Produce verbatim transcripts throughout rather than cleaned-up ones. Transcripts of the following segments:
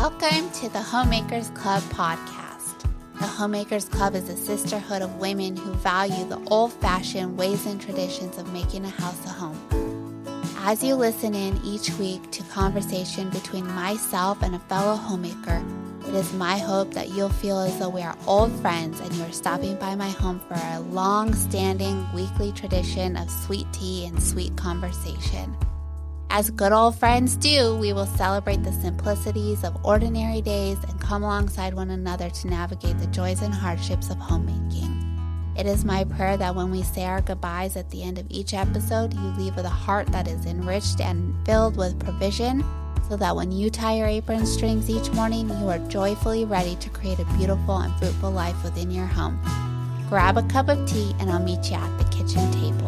Welcome to the Homemakers Club podcast. The Homemakers Club is a sisterhood of women who value the old-fashioned ways and traditions of making a house a home. As you listen in each week to conversation between myself and a fellow homemaker, it is my hope that you'll feel as though we are old friends and you are stopping by my home for a long-standing weekly tradition of sweet tea and sweet conversation. As good old friends do, we will celebrate the simplicities of ordinary days and come alongside one another to navigate the joys and hardships of homemaking. It is my prayer that when we say our goodbyes at the end of each episode, you leave with a heart that is enriched and filled with provision, so that when you tie your apron strings each morning, you are joyfully ready to create a beautiful and fruitful life within your home. Grab a cup of tea and I'll meet you at the kitchen table.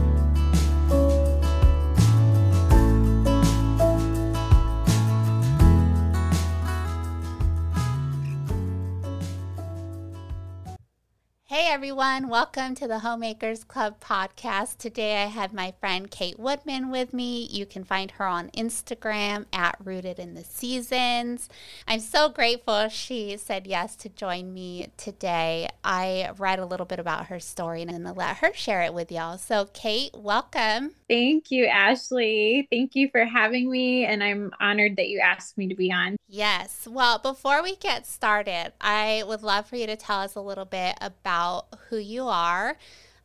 Hey everyone, welcome to the Homemakers Club podcast. Today I have my friend Kate Woodman with me. You can find her on Instagram at Rooted in the Seasons. I'm so grateful she said yes to join me today. I read a little bit about her story and I'm going to let her share it with y'all. So Kate, welcome. Thank you, Ashley. Thank you for having me, and I'm honored that you asked me to be on. Yes. Well, before we get started, I would love for you to tell us a little bit about who you are,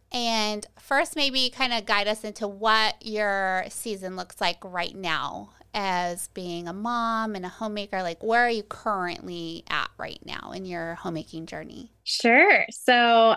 and first maybe kind of guide us into what your season looks like right now as being a mom and a homemaker. Like, where are you currently at right now in your homemaking journey? Sure. So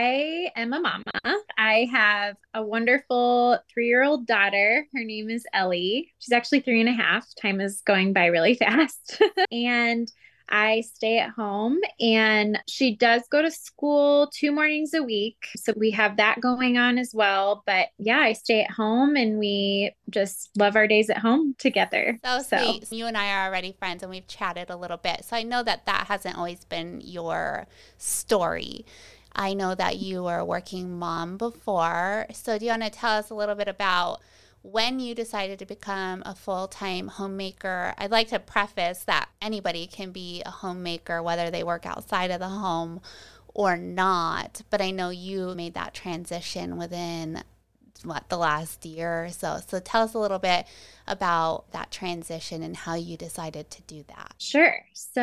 I am a mama. I have a wonderful three-year-old daughter. Her name is Ellie. She's actually three and a half. Time is going by really fast. And I stay at home, and she does go to school two mornings a week. So we have that going on as well. But yeah, I stay at home and we just love our days at home together. So, So sweet. You and I are already friends and we've chatted a little bit. So I know that that hasn't always been your story. I know that you were a working mom before. So do you want to tell us a little bit about when you decided to become a full-time homemaker? I'd like to preface that anybody can be a homemaker, whether they work outside of the home or not. But I know you made that transition within, what, the last year or so. So tell us a little bit about that transition and how you decided to do that. Sure.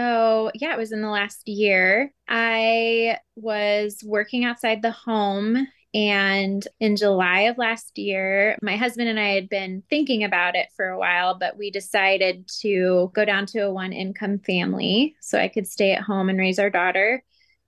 So yeah, it was in the last year. I was working outside the home. And in July of last year, my husband and I had been thinking about it for a while, but we decided to go down to a one income family so I could stay at home and raise our daughter.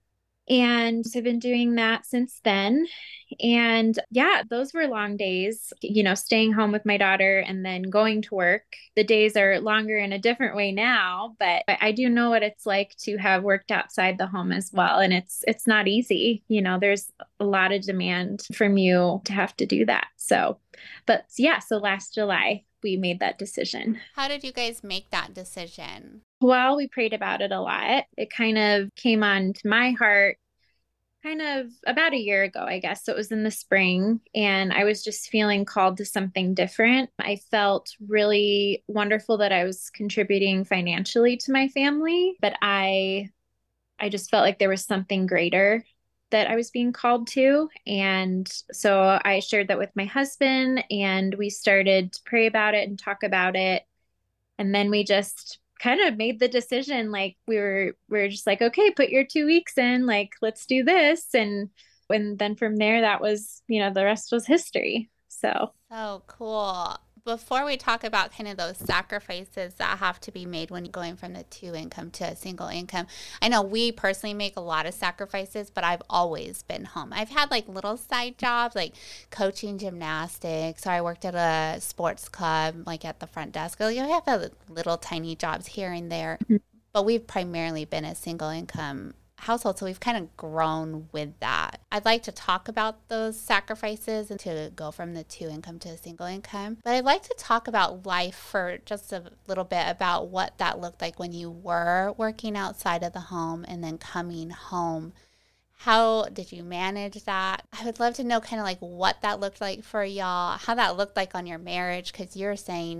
And I've been doing that since then. And yeah, those were long days, you know, staying home with my daughter and then going to work. The days are longer in a different way now, but I do know what it's like to have worked outside the home as well. And it's, it's not easy. You know, there's a lot of demand from you to have to do that. So, but yeah, so last July, we made that decision. How did you guys make that decision? Well, we prayed about it a lot. It kind of came on to my heart kind of about a year ago, I guess. So it was in the spring, and I was just feeling called to something different. I felt really wonderful that I was contributing financially to my family, but I I just felt like there was something greater that I was being called to. And so I shared that with my husband, and we started to pray about it and talk about it. And then we just kind of made the decision, like we were we were just like, okay, put your two weeks in, like, let's do this. And and then from there, that was, you know, the rest was history. So So cool. Before we talk about kind of those sacrifices that have to be made when you're going from the two income to a single income, I know we personally make a lot of sacrifices, but I've always been home. I've had like little side jobs like coaching gymnastics, or I worked at a sports club, like at the front desk. You know, I have little tiny jobs here and there, mm-hmm. but we've primarily been a single income household, so we've kind of grown with that. I'd like to talk about those sacrifices and to go from the two income to a single income, but I'd like to talk about life for just a little bit, about what that looked like when you were working outside of the home and then coming home. How did you manage that? I would love to know kind of like what that looked like for y'all, how that looked like on your marriage, because you're saying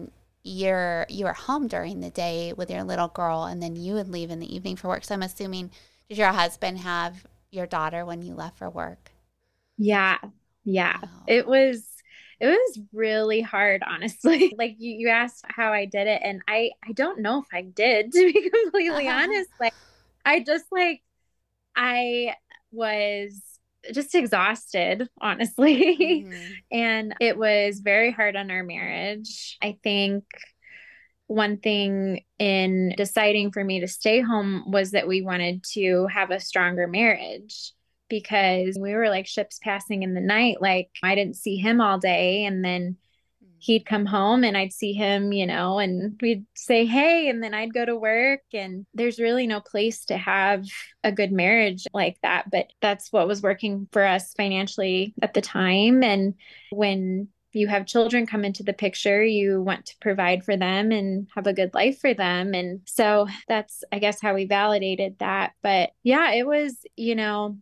you're you were home during the day with your little girl, and then you would leave in the evening for work. So I'm assuming, did your husband have your daughter when you left for work? Yeah. Yeah. Oh. It was it was really hard, honestly. Like you, you asked how I did it, and I I don't know if I did, to be completely honest. Like I just like I was just exhausted, honestly. Mm-hmm. And it was very hard on our marriage. I think one thing in deciding for me to stay home was that we wanted to have a stronger marriage because we were like ships passing in the night. Like I didn't see him all day, and then he'd come home and I'd see him, you know, and we'd say, hey, and then I'd go to work. And there's really no place to have a good marriage like that. But that's what was working for us financially at the time. And when you have children come into the picture, you want to provide for them and have a good life for them. And so that's, I guess, how we validated that. But yeah, it was, you know,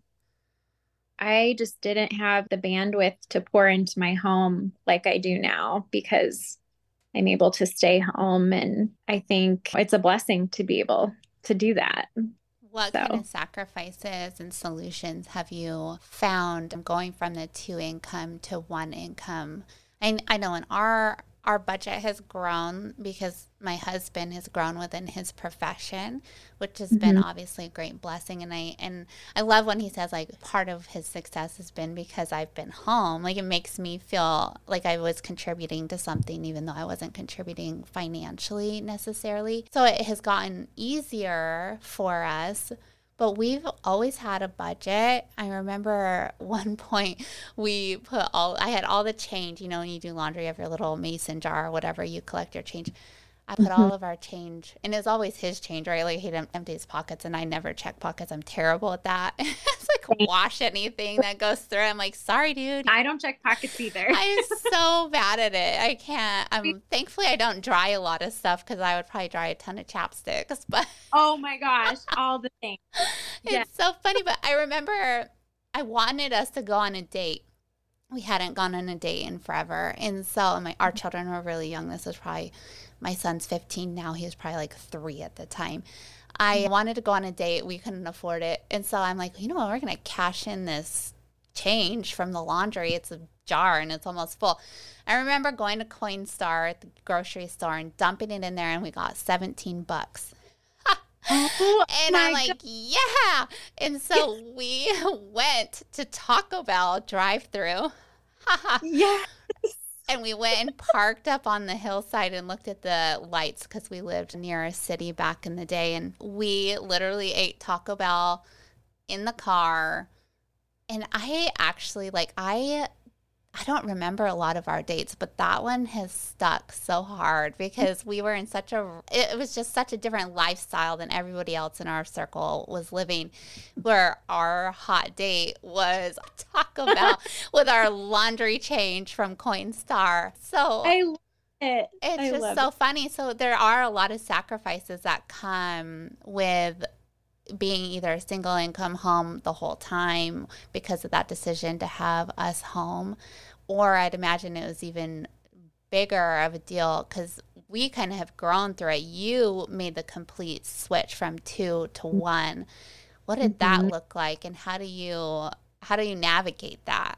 I just didn't have the bandwidth to pour into my home like I do now because I'm able to stay home. And I think it's a blessing to be able to do that. What So, kind of sacrifices and solutions have you found going from the two income to one income? I, I know in our our budget has grown because my husband has grown within his profession, which has been mm-hmm. obviously a great blessing. And I and I love when he says like part of his success has been because I've been home. Like it makes me feel like I was contributing to something even though I wasn't contributing financially necessarily. So it has gotten easier for us. But we've always had a budget. I remember one point we put all, I had all the change, you know, when you do laundry, you have your little mason jar or whatever, you collect your change. I put Mm-hmm. all of our change, and it's always his change, right? Like he empties his pockets, and I never check pockets. I'm terrible at that. It's like wash anything that goes through. I'm like, sorry, dude. I don't check pockets either. I'm so bad at it. I can't. I'm thankfully I don't dry a lot of stuff because I would probably dry a ton of chapsticks. But oh my gosh, all the things. it's Yeah. so funny. But I remember I wanted us to go on a date. We hadn't gone on a date in forever, and so my our children were really young. This was probably my son's fifteen now. He was probably like three at the time. I wanted to go on a date. We couldn't afford it, and so I'm like, you know what? We're gonna cash in this change from the laundry. It's a jar and it's almost full. I remember going to Coinstar at the grocery store and dumping it in there, and we got seventeen bucks. Oh, and I'm like, God. yeah. And so we went to Taco Bell drive through. Yeah. And we went and parked up on the hillside and looked at the lights because we lived near a city back in the day. And we literally ate Taco Bell in the car. And I actually, like, I I don't remember a lot of our dates, but that one has stuck so hard because we were in such a, it was just such a different lifestyle than everybody else in our circle was living, where our hot date was Taco Bell with our laundry change from Coinstar. So I love it. it's I just love so it. funny. So there are a lot of sacrifices that come with being either a single income home the whole time because of that decision to have us home, or I'd imagine it was even bigger of a deal because we kind of have grown through it. You made the complete switch from two to one. What did that Mhm. look like, and how do you how do you navigate that?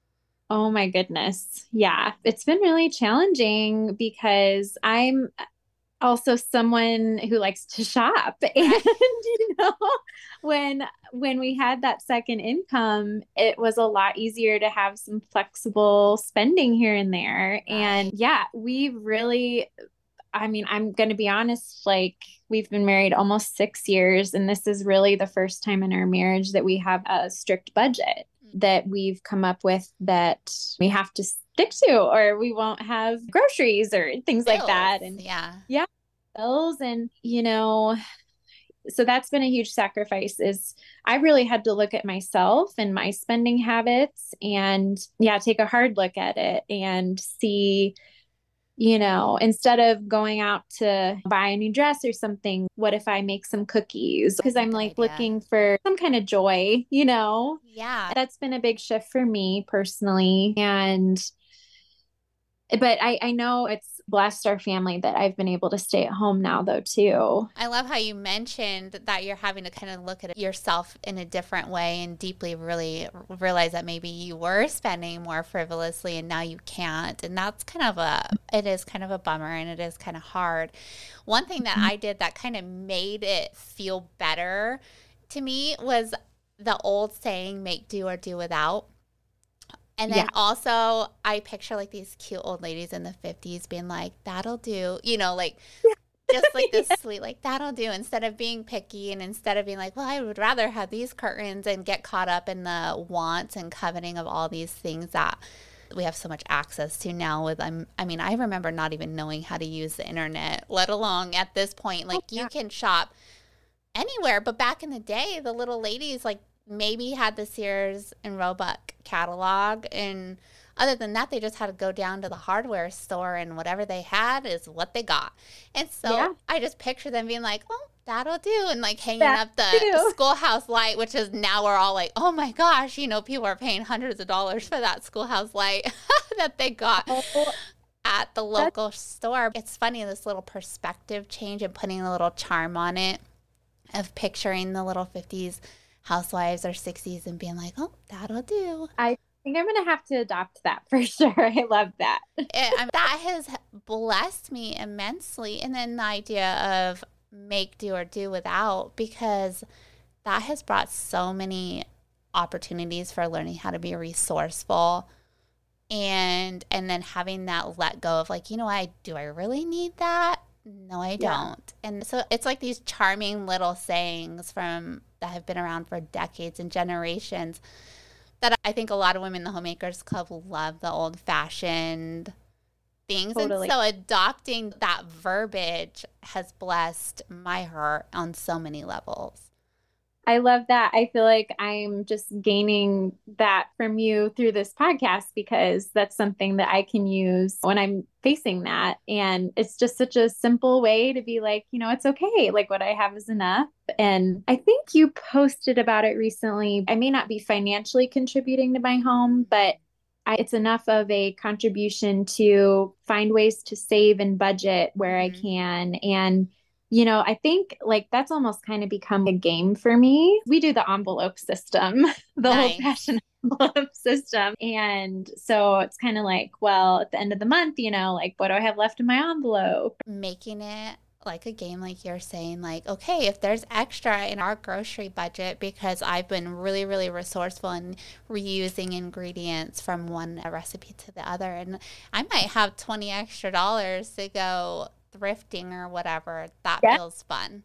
Oh my goodness. Yeah. It's been really challenging because I'm also someone who likes to shop. And Right. you know, when when we had that second income, it was a lot easier to have some flexible spending here and there. And Right. yeah, we really, I mean, I'm going to be honest, like we've been married almost six years, and this is really the first time in our marriage that we have a strict budget that we've come up with that we have to stick to, or we won't have groceries or things like Bills. that. And Yeah. yeah, bills. And, you know, so that's been a huge sacrifice is I really had to look at myself and my spending habits and yeah, take a hard look at it and see, you know, instead of going out to buy a new dress or something, what if I make some cookies? Because That's a I'm good like idea. looking for some kind of joy, you know? Yeah. That's been a big shift for me personally. And, but I, I know it's blessed our family that I've been able to stay at home now though too. I love how you mentioned that you're having to kind of look at yourself in a different way and deeply really realize that maybe you were spending more frivolously and now you can't. And that's kind of a, it is kind of a bummer and it is kind of hard. One thing that I did that kind of made it feel better to me was the old saying, make do or do without. And then yeah. also I picture like these cute old ladies in the fifties being like, that'll do, you know, like just like this yeah. sweet, like that'll do, instead of being picky and instead of being like, well, I would rather have these curtains, and get caught up in the wants and coveting of all these things that we have so much access to now with, um, I mean, I remember not even knowing how to use the internet, let alone at this point, like oh, yeah. you can shop anywhere. But back in the day, the little ladies like maybe had the Sears and Roebuck catalog, and other than that, they just had to go down to the hardware store, and whatever they had is what they got. And so yeah. I just picture them being like, oh, that'll do, and like hanging that up the do. schoolhouse light, which is now we're all like, oh my gosh, you know, people are paying hundreds of dollars for that schoolhouse light that they got oh, at the local store. It's funny, this little perspective change and putting a little charm on it of picturing the little fifties housewives or sixties and being like, oh, that'll do. I think I'm going to have to adopt that for sure. I love that. it, I mean, that has blessed me immensely. And then the idea of make do or do without, because that has brought so many opportunities for learning how to be resourceful, and and then having that let go of like, you know, I do I really need that? No, I don't. Yeah. And so it's like these charming little sayings from that have been around for decades and generations that I think a lot of women in the Homemakers Club love, the old-fashioned things. Totally. And so adopting that verbiage has blessed my heart on so many levels. I love that. I feel like I'm just gaining that from you through this podcast, because that's something that I can use when I'm facing that. And it's just such a simple way to be like, you know, it's okay. Like what I have is enough. And I think you posted about it recently. I may not be financially contributing to my home, but I, it's enough of a contribution to find ways to save and budget where mm-hmm. I can. And you know, I think like that's almost kind of become a game for me. We do the envelope system, the nice. old-fashioned envelope system. And so it's kind of like, well, at the end of the month, you know, like what do I have left in my envelope? Making it like a game, like you're saying, like, okay, if there's extra in our grocery budget, because I've been really, really resourceful in reusing ingredients from one recipe to the other. And I might have twenty extra dollars to go thrifting or whatever, that yes. feels fun.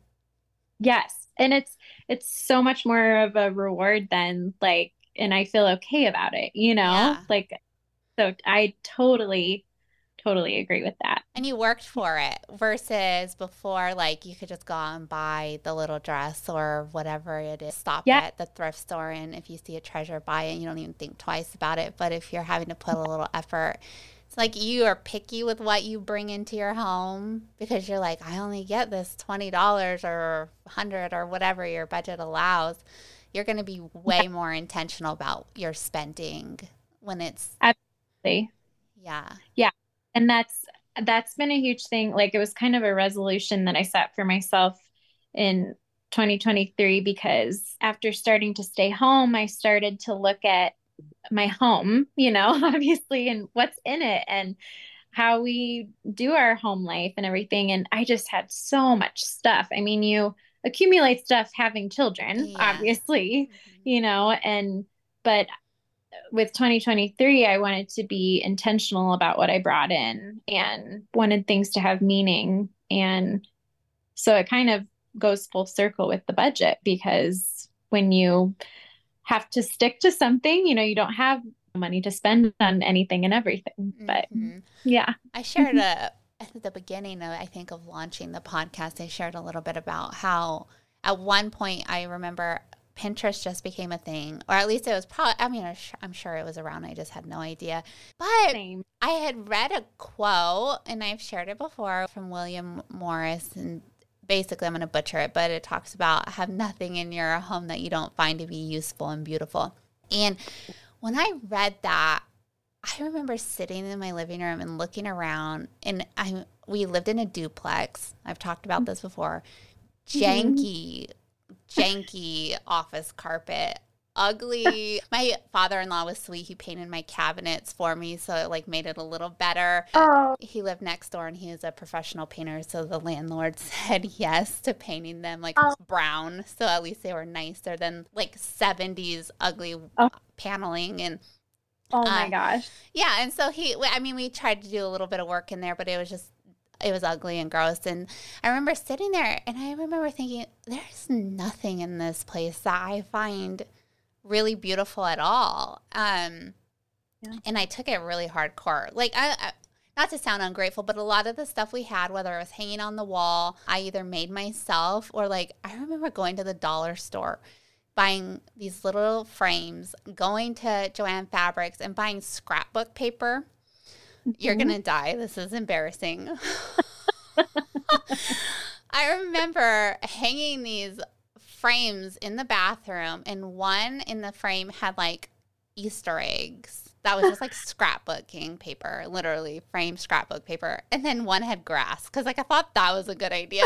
Yes. And it's it's so much more of a reward than like, and I feel okay about it, you know? Yeah. Like, so I totally, totally agree with that. And you worked for it versus before, like you could just go out and buy the little dress or whatever it is, stop yeah. at the thrift store, and if you see a treasure, buy it, and you don't even think twice about it. But if you're having to put a little effort, it's like you are picky with what you bring into your home, because you're like, I only get this twenty dollars or one hundred dollars or whatever your budget allows. You're going to be way yeah. more intentional about your spending when it's. Absolutely. Yeah. Yeah. And that's, that's been a huge thing. Like it was kind of a resolution that I set for myself in twenty twenty-three, because after starting to stay home, I started to look at my home, you know, obviously, and what's in it and how we do our home life and everything. And I just had so much stuff. I mean, you accumulate stuff having children, yeah. obviously, mm-hmm. you know, and, but with twenty twenty-three, I wanted to be intentional about what I brought in and wanted things to have meaning. And so it kind of goes full circle with the budget, because when you have to stick to something, you know, you don't have money to spend on anything and everything. But mm-hmm. yeah. I shared a, at the beginning of, I think, of launching the podcast, I shared a little bit about how at one point I remember Pinterest just became a thing, or at least it was probably, I mean, I'm sure it was around. I just had no idea. But Same. I had read a quote, and I've shared it before, from William Morris, and basically, I'm going to butcher it, but it talks about have nothing in your home that you don't find to be useful and beautiful. And when I read that, I remember sitting in my living room and looking around, and I we lived in a duplex. I've talked about this before. Janky, janky office carpet. Ugly. My father-in-law was sweet. He painted my cabinets for me, so it like made it a little better. Oh. He lived next door, and he was a professional painter, so the landlord said yes to painting them like Oh. brown, so at least they were nicer than like seventies ugly Oh. paneling. And Oh my uh, gosh. yeah, and so he, I mean, we tried to do a little bit of work in there, but it was just, it was ugly and gross. And I remember sitting there, and I remember thinking, there's nothing in this place that I find really beautiful at all. Um, yeah. And I took it really hardcore. Like, I, I, not to sound ungrateful, but a lot of the stuff we had, whether it was hanging on the wall, I either made myself or like, I remember going to the dollar store, buying these little frames, going to Joann Fabrics and buying scrapbook paper. Mm-hmm. You're going to die. This is embarrassing. I remember hanging these frames in the bathroom, and one in the frame had like Easter eggs. That was just like scrapbooking paper, literally frame scrapbook paper. And then one had grass, because like I thought that was a good idea.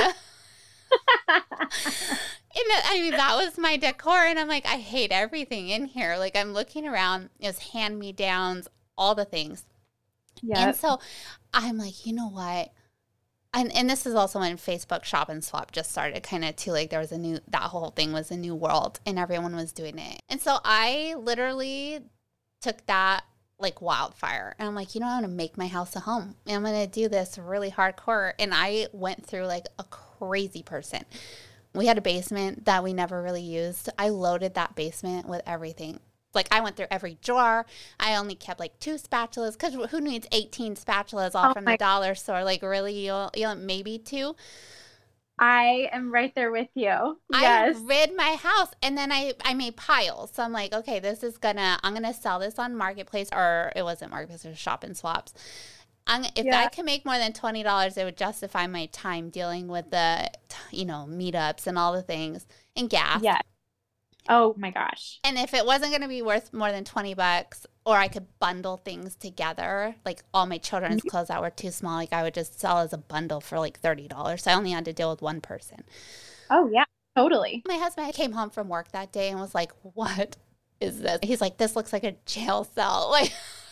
And I mean, that was my decor, and I'm like, I hate everything in here. Like, I'm looking around, it was hand-me-downs, all the things. Yeah. And so I'm like, you know what? And and this is also when Facebook Shop and Swap just started, kind of too. Like, there was a new, that whole thing was a new world, and everyone was doing it. And so I literally took that like wildfire, and I'm like, you know, I'm gonna make my house a home, and I'm gonna do this really hardcore. And I went through like a crazy person. We had a basement that we never really used. I loaded that basement with everything. Like, I went through every drawer. I only kept like two spatulas, because who needs eighteen spatulas all oh from the dollar store? Like, really, you'll, you'll maybe two. I am right there with you. Yes. I rid my house, and then I, I made piles. So I'm like, okay, this is gonna, I'm gonna sell this on Marketplace, or it wasn't Marketplace, it was Shop and Swaps. I'm, if yeah. I can make more than twenty dollars, it would justify my time dealing with the, you know, meetups and all the things, and gas. Yeah. Oh my gosh. And if it wasn't going to be worth more than twenty bucks, or I could bundle things together, like all my children's mm-hmm. clothes that were too small, like I would just sell as a bundle for like thirty dollars. So I only had to deal with one person. Oh yeah, totally. My husband came home from work that day and was like, what is this? He's like, this looks like a jail cell. Like,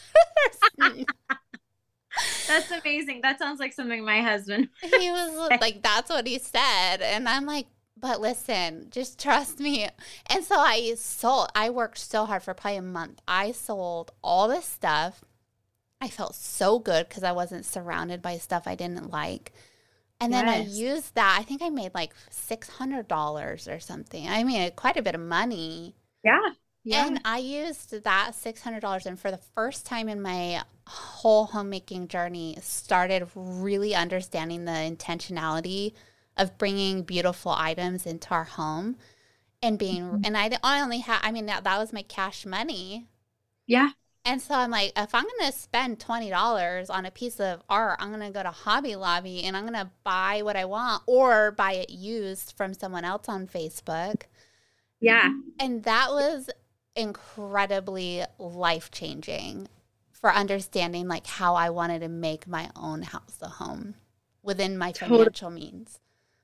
that's amazing. That sounds like something my husband he was like, that's what he said. And I'm like, but listen, just trust me. And so I sold, I worked so hard for probably a month. I sold all this stuff. I felt so good because I wasn't surrounded by stuff I didn't like. And yes. then I used that. I think I made like six hundred dollars or something. I mean, quite a bit of money. Yeah. Yeah. And I used that six hundred dollars, and for the first time in my whole homemaking journey, started really understanding the intentionality of bringing beautiful items into our home, and being, mm-hmm. and I, I only had, I mean, that, that was my cash money. Yeah. And so I'm like, if I'm going to spend twenty dollars on a piece of art, I'm going to go to Hobby Lobby and I'm going to buy what I want, or buy it used from someone else on Facebook. Yeah. And that was incredibly life-changing for understanding like how I wanted to make my own house a home within my financial totally. means.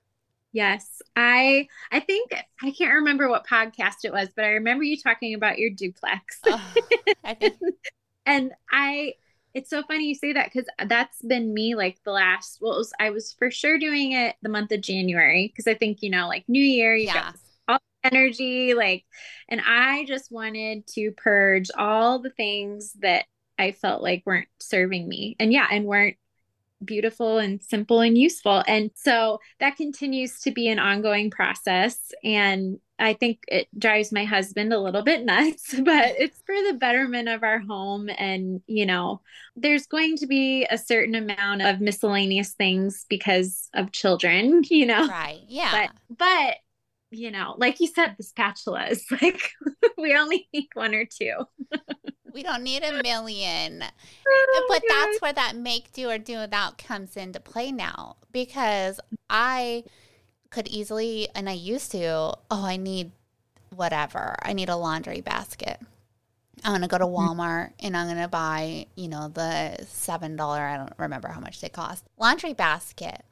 Yes. I I think, I can't remember what podcast it was, but I remember you talking about your duplex. Oh, I think. And I, it's so funny you say that, because that's been me like the last, well, it was, I was for sure doing it the month of January, because I think, you know, like New Year, you yeah. got all the energy, like, and I just wanted to purge all the things that I felt like weren't serving me, and yeah, and weren't beautiful and simple and useful. And so that continues to be an ongoing process. And I think it drives my husband a little bit nuts, but it's for the betterment of our home. And, you know, there's going to be a certain amount of miscellaneous things because of children, you know? Right. Yeah. But, but you know, like you said, the spatula is like, we only need one or two. We don't need a million. Oh, but God. That's where that make do or do without comes into play now, because I could easily, and I used to, oh, I need whatever. I need a laundry basket. I'm going to go to Walmart and I'm going to buy, you know, the seven dollars, I don't remember how much they cost, laundry basket.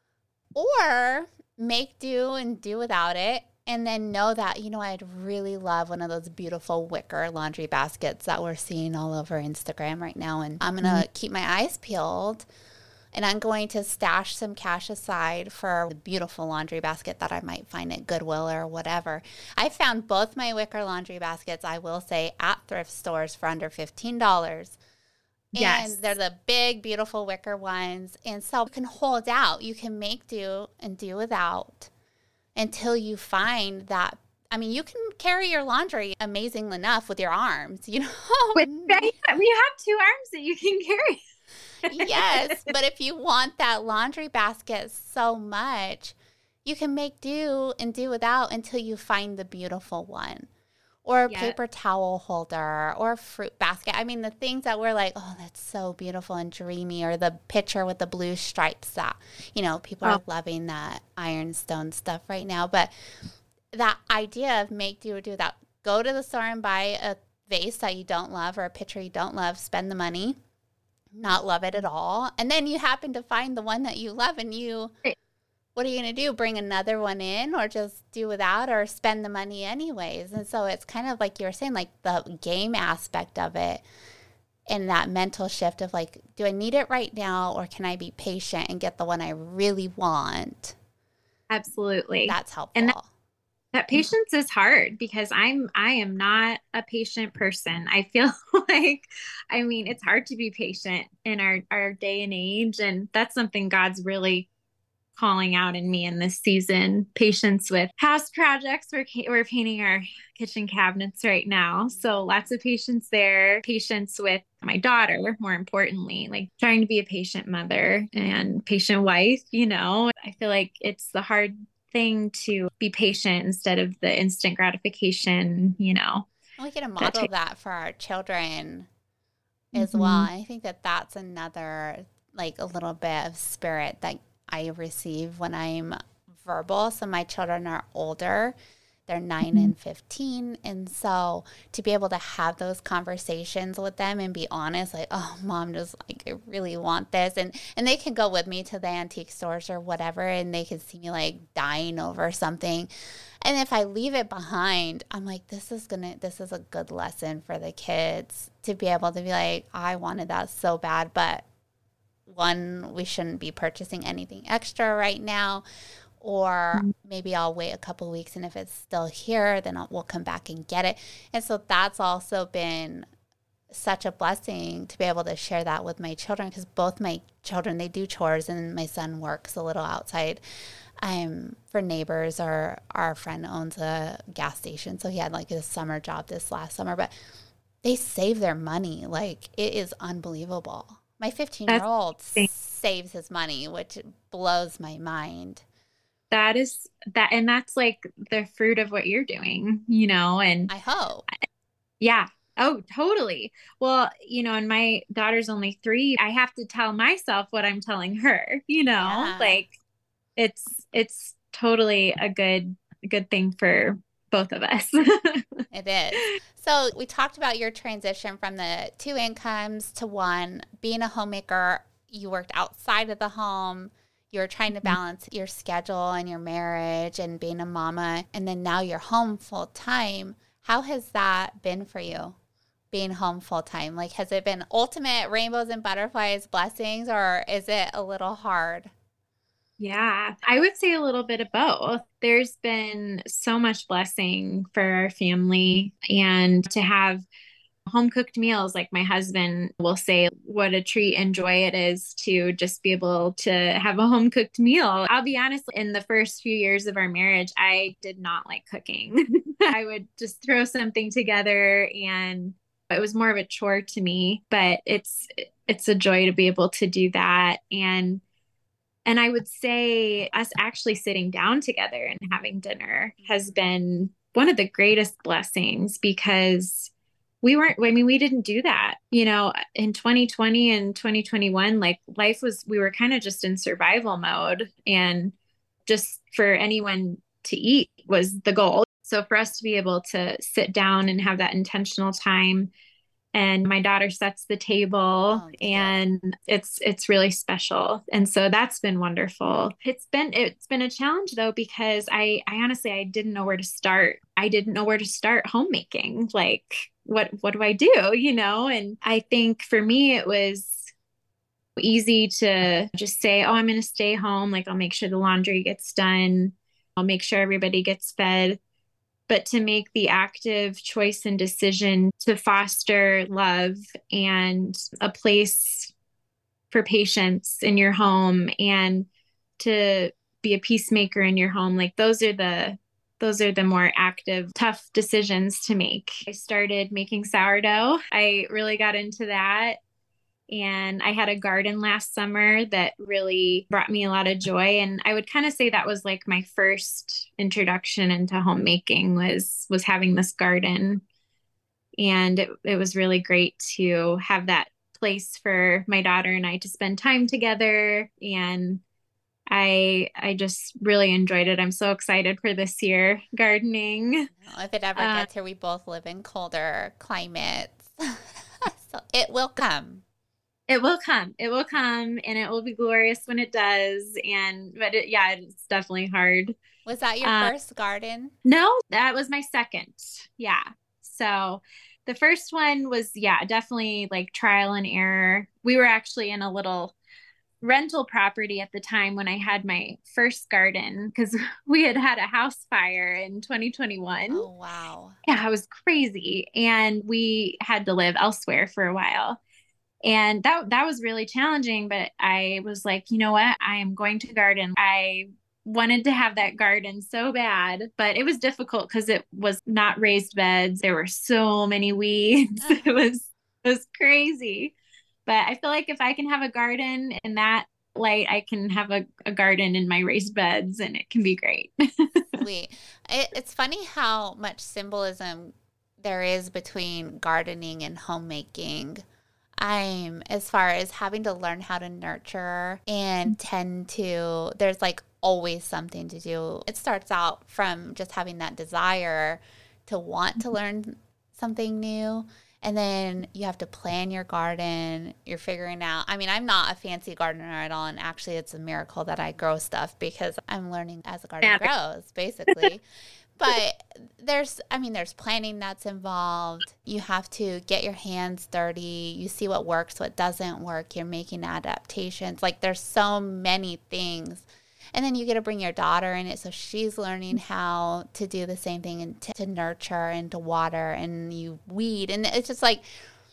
Or make do and do without it. And then know that, you know, I'd really love one of those beautiful wicker laundry baskets that we're seeing all over Instagram right now. And I'm going to mm-hmm. keep my eyes peeled. And I'm going to stash some cash aside for the beautiful laundry basket that I might find at Goodwill or whatever. I found both my wicker laundry baskets, I will say, at thrift stores for under fifteen dollars. Yes. And they're the big, beautiful wicker ones. And so you can hold out. You can make do and do without until you find that. I mean, you can carry your laundry amazing enough with your arms, you know. With, right? We have two arms that you can carry. Yes, but if you want that laundry basket so much, you can make do and do without until you find the beautiful one. Or a yeah. paper towel holder or a fruit basket. I mean, the things that we're like, oh, that's so beautiful and dreamy. Or the picture with the blue stripes that, you know, people oh. are loving that ironstone stuff right now. But that idea of make do or do without, go to the store and buy a vase that you don't love or a picture you don't love, spend the money, not love it at all. And then you happen to find the one that you love and you... Right. What are you going to do? Bring another one in or just do without or spend the money anyways? And so it's kind of like you were saying, like the game aspect of it and that mental shift of like, do I need it right now or can I be patient and get the one I really want? Absolutely. That's helpful. And that, that patience is hard because I'm, I am not a patient person. I feel like, I mean, it's hard to be patient in our, our day and age. And that's something God's really calling out in me in this season. Patience with house projects. We're, we're painting our kitchen cabinets right now. So lots of patience there. Patience with my daughter, more importantly, like trying to be a patient mother and patient wife. You know, I feel like it's the hard thing to be patient instead of the instant gratification, you know. We can model that, that for our children as mm-hmm. well. I think that that's another, like a little bit of spirit that I receive when I'm verbal. So my children are older. They're nine mm-hmm. and fifteen. And so to be able to have those conversations with them and be honest, like, oh, mom, just like, I really want this. And, and they can go with me to the antique stores or whatever, and they can see me like dying over something. And if I leave it behind, I'm like, this is going to, this is a good lesson for the kids to be able to be like, I wanted that so bad, but one, we shouldn't be purchasing anything extra right now, or maybe I'll wait a couple weeks, and if it's still here, then I'll, we'll come back and get it. And so that's also been such a blessing to be able to share that with my children, because both my children, they do chores, and my son works a little outside um, for neighbors, or our friend owns a gas station. So he had like a summer job this last summer, but they save their money. Like, it is unbelievable. My fifteen-year-old saves his money, which blows my mind. That is that. And that's like the fruit of what you're doing, you know, and I hope. Yeah. Oh, totally. Well, you know, and my daughter's only three. I have to tell myself what I'm telling her, you know, yeah. like it's, it's totally a good, a good thing for both of us. It is. So we talked about your transition from the two incomes to one. Being a homemaker, you worked outside of the home. You were trying to balance your schedule and your marriage and being a mama. And then now you're home full time. How has that been for you, being home full time? Like, has it been ultimate rainbows and butterflies, blessings, or is it a little hard? Yeah, I would say a little bit of both. There's been so much blessing for our family, and to have home cooked meals, like my husband will say, what a treat and joy it is to just be able to have a home cooked meal. I'll be honest, in the first few years of our marriage, I did not like cooking. I would just throw something together, and it was more of a chore to me, but it's it's a joy to be able to do that. And And I would say us actually sitting down together and having dinner has been one of the greatest blessings, because we weren't, I mean, we didn't do that, you know, in twenty twenty and twenty twenty-one, like life was, we were kind of just in survival mode, and just for anyone to eat was the goal. So for us to be able to sit down and have that intentional time, and my daughter sets the table, Oh, cute. and it's it's really special. And so that's been wonderful. It's been it's been a challenge though, because I I honestly I didn't know where to start. I didn't know where to start homemaking. Like what what do I do, you know? And I think for me it was easy to just say, "Oh, I'm going to stay home. Like I'll make sure the laundry gets done. I'll make sure everybody gets fed." But to make the active choice and decision to foster love and a place for patience in your home, and to be a peacemaker in your home, like those are the those are the more active, tough decisions to make. I started making sourdough. I really got into that. And I had a garden last summer that really brought me a lot of joy. And I would kind of say that was like my first introduction into homemaking was was having this garden. And it, it was really great to have that place for my daughter and I to spend time together. And I I just really enjoyed it. I'm so excited for this year gardening. Well, if it ever Uh, gets here, we both live in colder climates. So it will come. It will come. It will come, and it will be glorious when it does. And but it, yeah, it's definitely hard. Was that your Uh, first garden? no, that was my second. Yeah. So the first one was, yeah, definitely like trial and error. We were actually in a little rental property at the time when I had my first garden, because we had had a house fire in twenty twenty-one. Oh, wow. Yeah, it was crazy. And we had to live elsewhere for a while. And that that was really challenging, but I was like, you know what? I am going to garden. I wanted to have that garden so bad, but it was difficult because it was not raised beds. There were so many weeds. It was it was crazy. But I feel like if I can have a garden in that light, I can have a, a garden in my raised beds, and it can be great. Sweet. It, it's funny how much symbolism there is between gardening and homemaking. I'm as far as having to learn how to nurture and tend to, there's like always something to do. It starts out from just having that desire to want to learn something new. And then you have to plan your garden. You're figuring out, I mean, I'm not a fancy gardener at all. And actually, it's a miracle that I grow stuff because I'm learning as the garden grows, basically. But there's, I mean, there's planning that's involved. You have to get your hands dirty. You see what works, what doesn't work. You're making adaptations. Like there's so many things. And then you get to bring your daughter in it. So she's learning how to do the same thing and to, to nurture and to water, and you weed. And it's just like,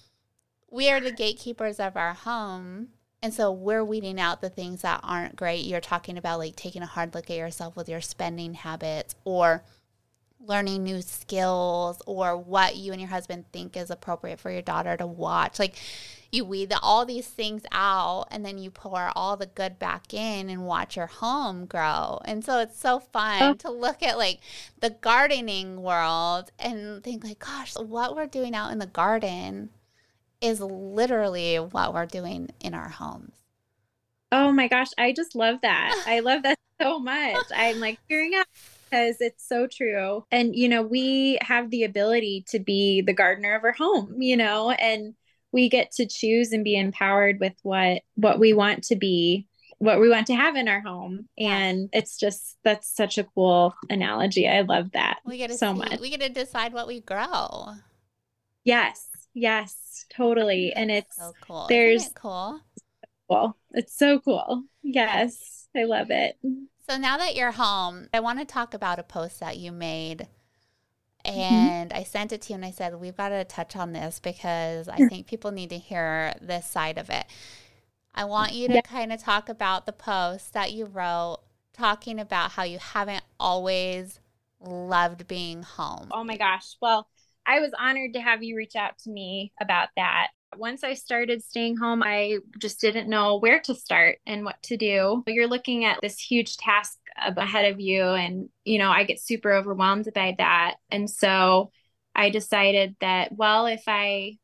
we are the gatekeepers of our home. And so we're weeding out the things that aren't great. You're talking about like taking a hard look at yourself with your spending habits, or learning new skills, or what you and your husband think is appropriate for your daughter to watch. Like you weed the, all these things out, and then you pour all the good back in and watch your home grow. And so it's so fun to look at like the gardening world and think like, gosh, what we're doing out in the garden is literally what we're doing in our homes. Oh my gosh, I just love that. I love that so much. I'm like hearing out because it's so true. And, you know, we have the ability to be the gardener of our home, you know, and we get to choose and be empowered with what what we want to be, what we want to have in our home. And it's just, that's such a cool analogy. I love that We get to so see, much. we get to decide what we grow. Yes, yes, totally. And it's So cool. there's Isn't it cool? cool. It's so cool. Yes, I love it. So now that you're home, I want to talk about a post that you made. Mm-hmm. And I sent it to you and I said, we've got to touch on this because I think people need to hear this side of it. I want you to Yeah. kind of talk about the post that you wrote, talking about how you haven't always loved being home. Oh my gosh. Well, I was honored to have you reach out to me about that. Once I started staying home, I just didn't know where to start and what to do. You're looking at this huge task up ahead of you, and, you know, I get super overwhelmed by that. And so I decided that, well, if I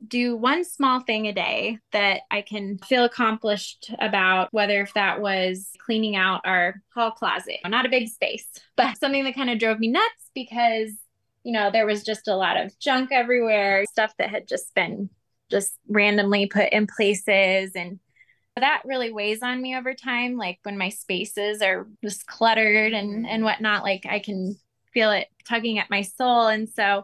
do one small thing a day that I can feel accomplished about, whether if that was cleaning out our hall closet, not a big space, but something that kind of drove me nuts because, you know, there was just a lot of junk everywhere, stuff that had just been just randomly put in places. And that really weighs on me over time. Like when my spaces are just cluttered and, and whatnot, like I can feel it tugging at my soul. And so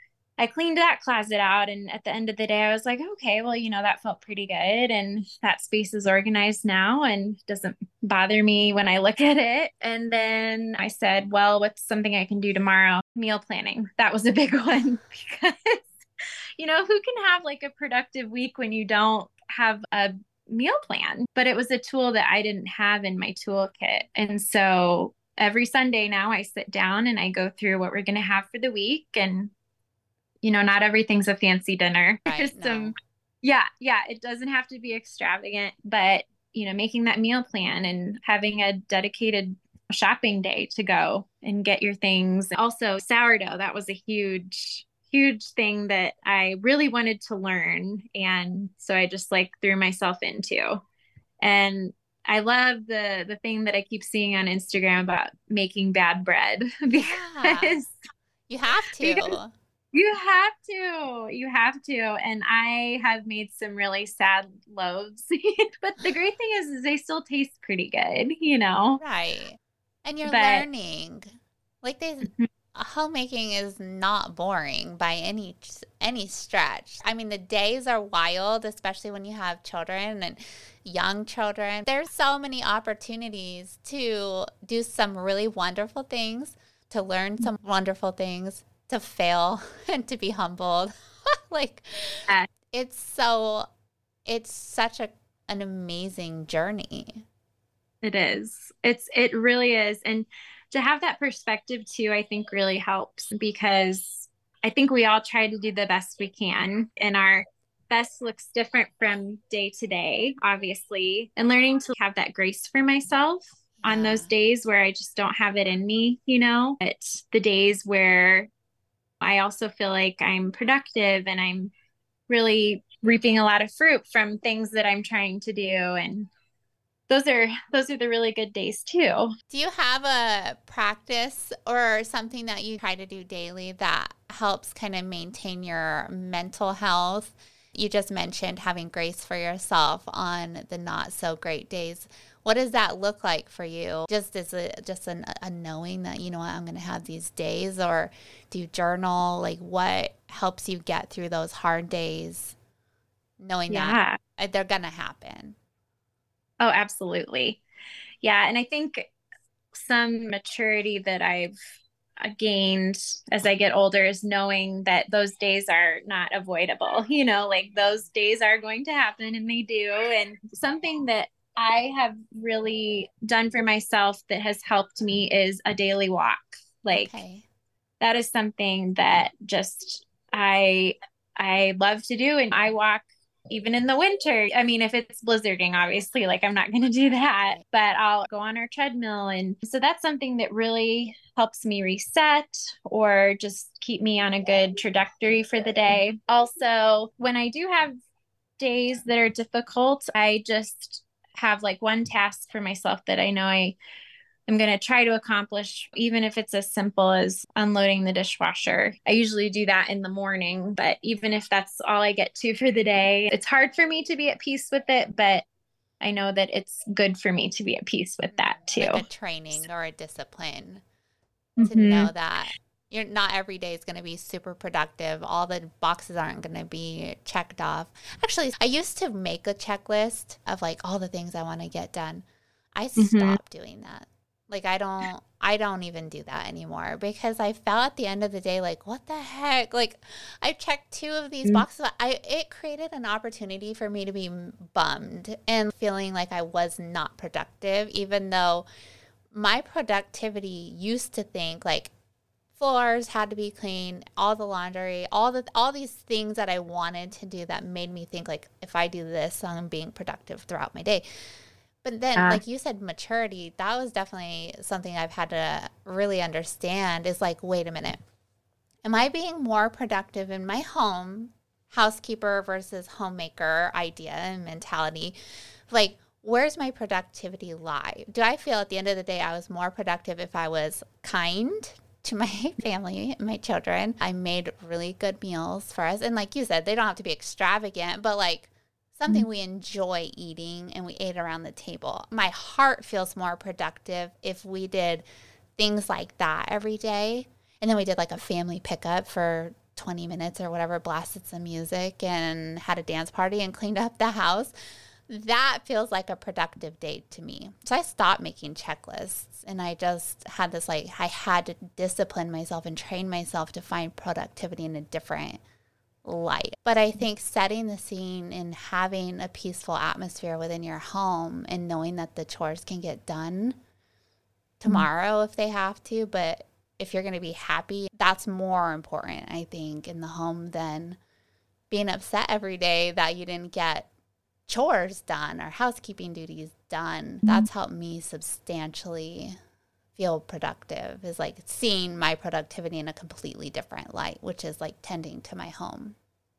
I cleaned that closet out. And at the end of the day, I was like, okay, well, you know, that felt pretty good. And that space is organized now and doesn't bother me when I look at it. And then I said, well, what's something I can do tomorrow? Meal planning. That was a big one because, you know, who can have like a productive week when you don't have a meal plan? But it was a tool that I didn't have in my toolkit. And so every Sunday now I sit down and I go through what we're going to have for the week. And you know, not everything's a fancy dinner. Right, There's no. some, yeah, yeah, it doesn't have to be extravagant, but, you know, making that meal plan and having a dedicated shopping day to go and get your things. Also, sourdough, that was a huge, huge thing that I really wanted to learn. And so I just like threw myself into. And I love the the thing that I keep seeing on Instagram about making bad bread because Yeah, you have because to. you have to. You have to. And I have made some really sad loaves. But the great thing is, is they still taste pretty good, you know? Right. And you're But learning. Like they homemaking is not boring by any any stretch. I mean, the days are wild, especially when you have children and young children. There's so many opportunities to do some really wonderful things, to learn some wonderful things, to fail and to be humbled. Like uh, it's so it's such a an amazing journey. it is. It's it really is. And to have that perspective too, I think really helps because I think we all try to do the best we can, and our best looks different from day to day, obviously. And learning to have that grace for myself on Yeah. those days where I just don't have it in me, you know, it's the days where I also feel like I'm productive and I'm really reaping a lot of fruit from things that I'm trying to do. And those are those are the really good days too. Do you have a practice or something that you try to do daily that helps kind of maintain your mental health? You just mentioned having grace for yourself on the not so great days. What does that look like for you? Just as a just an, a knowing that, you know what, I'm going to have these days, or do you journal? Like what helps you get through those hard days knowing Yeah. that they're going to happen? Oh, absolutely. Yeah. And I think some maturity that I've gained as I get older is knowing that those days are not avoidable. You know, like those days are going to happen and they do. And something that I have really done for myself that has helped me is a daily walk. Like Okay. that is something that just I I love to do, and I walk even in the winter. I mean, if it's blizzarding, obviously, like I'm not going to do that, but I'll go on our treadmill. And so that's something that really helps me reset or just keep me on a good trajectory for the day. Also, when I do have days that are difficult, I just have like one task for myself that I know I I'm going to try to accomplish, even if it's as simple as unloading the dishwasher. I usually do that in the morning, but even if that's all I get to for the day, it's hard for me to be at peace with it, but I know that it's good for me to be at peace with that too. Like a training or a discipline Mm-hmm. to know that you're not every day is going to be super productive. All the boxes aren't going to be checked off. Actually, I used to make a checklist of like all the things I want to get done. I Mhm. stopped doing that. Like I don't, I don't even do that anymore because I felt at the end of the day, like, what the heck? Like I checked two of these Mm. boxes. I, it created an opportunity for me to be bummed and feeling like I was not productive, even though my productivity used to think like floors had to be clean, all the laundry, all the all these things that I wanted to do that made me think like if I do this, I'm being productive throughout my day. But then, Yeah. like you said, maturity, that was definitely something I've had to really understand is like, wait a minute, am I being more productive in my home housekeeper versus homemaker idea and mentality, like, where's my productivity lie? Do I feel at the end of the day I was more productive if I was kind to my family and my children? I made really good meals for us. And like you said, they don't have to be extravagant, but like something mm-hmm. we enjoy eating and we ate around the table. My heart feels more productive if we did things like that every day. And then we did like a family pickup for twenty minutes or whatever, blasted some music and had a dance party and cleaned up the house. That feels like a productive day to me. So I stopped making checklists and I just had this, like, I had to discipline myself and train myself to find productivity in a different light. But I think setting the scene and having a peaceful atmosphere within your home and knowing that the chores can get done tomorrow mm-hmm. if they have to, but if you're going to be happy, that's more important, I think, in the home than being upset every day that you didn't get chores done or housekeeping duties done. Mm-hmm. That's helped me substantially feel productive, is like seeing my productivity in a completely different light, which is like tending to my home.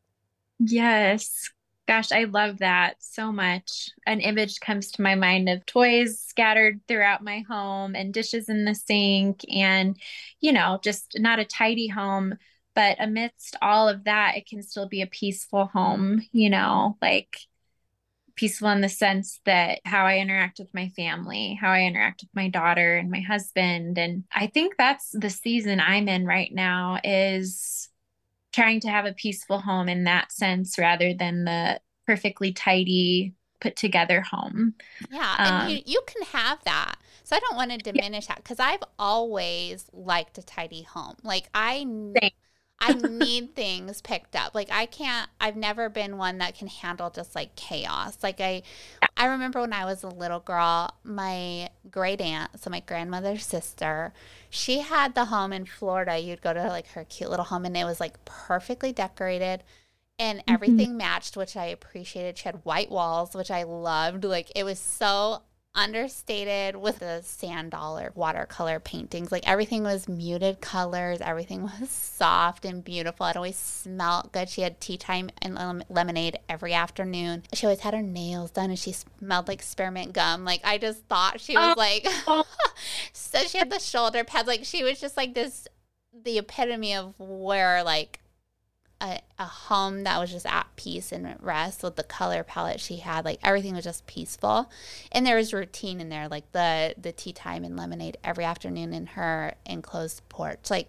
Yes. Gosh, I love that so much. An image comes to my mind of toys scattered throughout my home and dishes in the sink and, you know, just not a tidy home. But amidst all of that, it can still be a peaceful home, you know, like peaceful in the sense that how I interact with my family, how I interact with my daughter and my husband. And I think that's the season I'm in right now, is trying to have a peaceful home in that sense rather than the perfectly tidy, put together home. Yeah. And um, you, you can have that. So I don't want to diminish yeah. that, because I've always liked a tidy home. Like I Same. I need things picked up. Like I can't, I've never been one that can handle just like chaos. Like I, I remember when I was a little girl, my great aunt, so my grandmother's sister, she had the home in Florida. You'd go to like her cute little home and it was like perfectly decorated and everything mm-hmm. matched, which I appreciated. She had white walls, which I loved. Like it was so understated with the sand dollar watercolor paintings. Like everything was muted colors. Everything was soft and beautiful. It always smelled good. She had tea time and lemonade every afternoon. She always had her nails done and she smelled like spearmint gum. Like I just thought she was oh. like, so she had the shoulder pads. Like she was just like this, the epitome of where like A, a home that was just at peace and at rest with the color palette she had. Like everything was just peaceful, and there was routine in there, like the the tea time and lemonade every afternoon in her enclosed porch. Like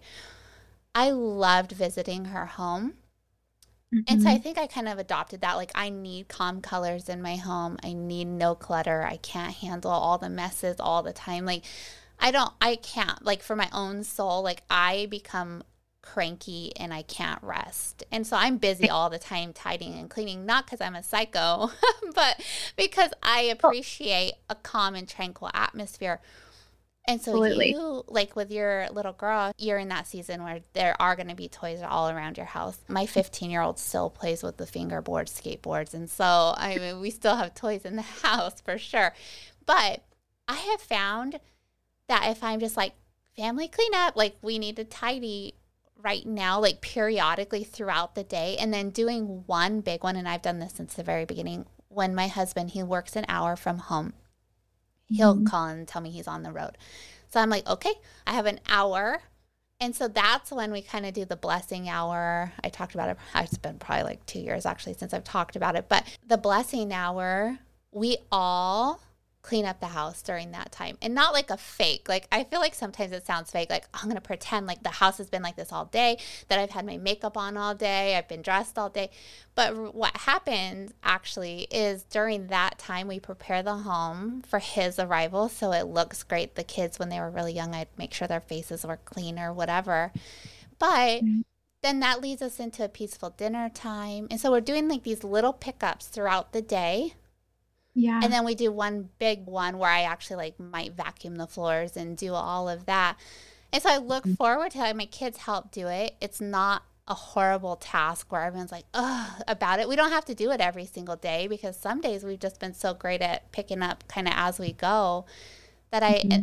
I loved visiting her home. Mm-hmm. And so I think I kind of adopted that. Like I need calm colors in my home. I need no clutter. I can't handle all the messes all the time. Like I don't I can't like for my own soul, like I become cranky and I can't rest. And so I'm busy all the time tidying and cleaning, not because I'm a psycho, but because I appreciate a calm and tranquil atmosphere. And so Absolutely. You, like with your little girl, you're in that season where there are going to be toys all around your house. My fifteen-year-old still plays with the fingerboard skateboards. And so, I mean, we still have toys in the house for sure. But I have found that if I'm just like, family cleanup, like we need to tidy right now, like periodically throughout the day, and then doing one big one. And I've done this since the very beginning. When my husband, he works an hour from home, he'll mm-hmm. call and tell me he's on the road. So I'm like, okay, I have an hour. And so that's when we kind of do the blessing hour. I talked about it. It's been probably like two years actually since I've talked about it. But the blessing hour, we all clean up the house during that time, and not like a fake. Like I feel like sometimes it sounds fake. Like I'm going to pretend like the house has been like this all day, that I've had my makeup on all day, I've been dressed all day. But what happens actually is during that time, we prepare the home for his arrival. So it looks great. The kids, when they were really young, I'd make sure their faces were clean or whatever. But mm-hmm. then that leads us into a peaceful dinner time. And so we're doing like these little pickups throughout the day. Yeah. And then we do one big one where I actually like might vacuum the floors and do all of that. And so I look mm-hmm. forward to having my kids help do it. It's not a horrible task where everyone's like, ugh, about it. We don't have to do it every single day, because some days we've just been so great at picking up kind of as we go that I, mm-hmm.